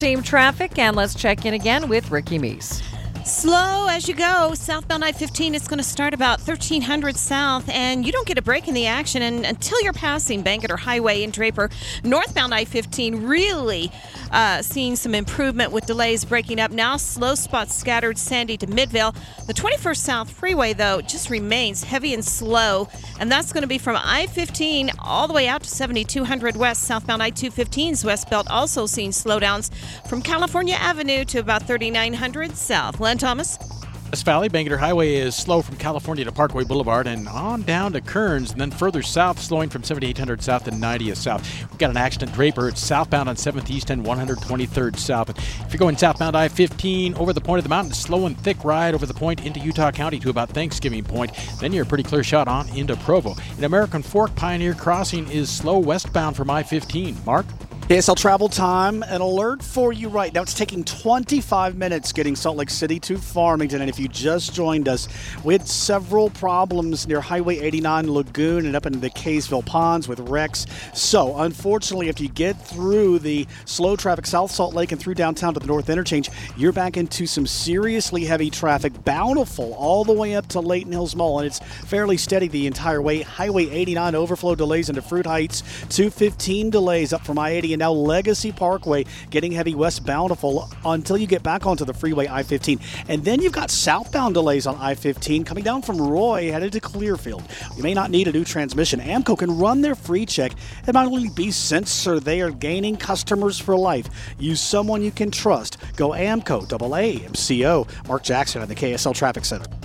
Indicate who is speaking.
Speaker 1: Team traffic, and let's check in again with Ricky Meese.
Speaker 2: Slow as you go. Southbound I-15, it's going to start about 1300 south, and you don't get a break in the action until you're passing Bangerter Highway in Draper. Northbound I-15 really seeing some improvement with delays breaking up now. Slow spots scattered Sandy to Midvale. The 21st South Freeway, though, just remains heavy and slow, and that's going to be from I-15 all the way out to 7200 west. Southbound I-215's west belt also seeing slowdowns from California Avenue to about 3900 south. Len Thomas.
Speaker 3: West Valley, Bangerter Highway is slow from California to Parkway Boulevard and on down to Kearns, and then further south, slowing from 7800 south to 90th south. We've got an accident at Draper. It's southbound on 7th East and 123rd south. And if you're going southbound I-15 over the point of the mountain, slow and thick ride over the point into Utah County to about Thanksgiving Point. Then you're a pretty clear shot on into Provo. In American Fork, Pioneer Crossing is slow westbound from I-15. Mark?
Speaker 4: KSL travel time, an alert for you right now. It's taking 25 minutes getting Salt Lake City to Farmington. And if you just joined us, we had several problems near Highway 89 Lagoon and up into the Kaysville Ponds with wrecks. So, unfortunately, if you get through the slow traffic South Salt Lake and through downtown to the North Interchange, you're back into some seriously heavy traffic. Bountiful all the way up to Layton Hills Mall, and it's fairly steady the entire way. Highway 89 overflow delays into Fruit Heights, 215 delays up from I-80, and now Legacy Parkway getting heavy west Bountiful until you get back onto the freeway I-15. And then you've got southbound delays on I-15 coming down from Roy headed to Clearfield. You may not need a new transmission. AAMCO can run their free check. It might only be Sensor. They are gaining customers for life. Use someone you can trust. Go AAMCO, AAMCO. Mark Jackson at the KSL Traffic Center.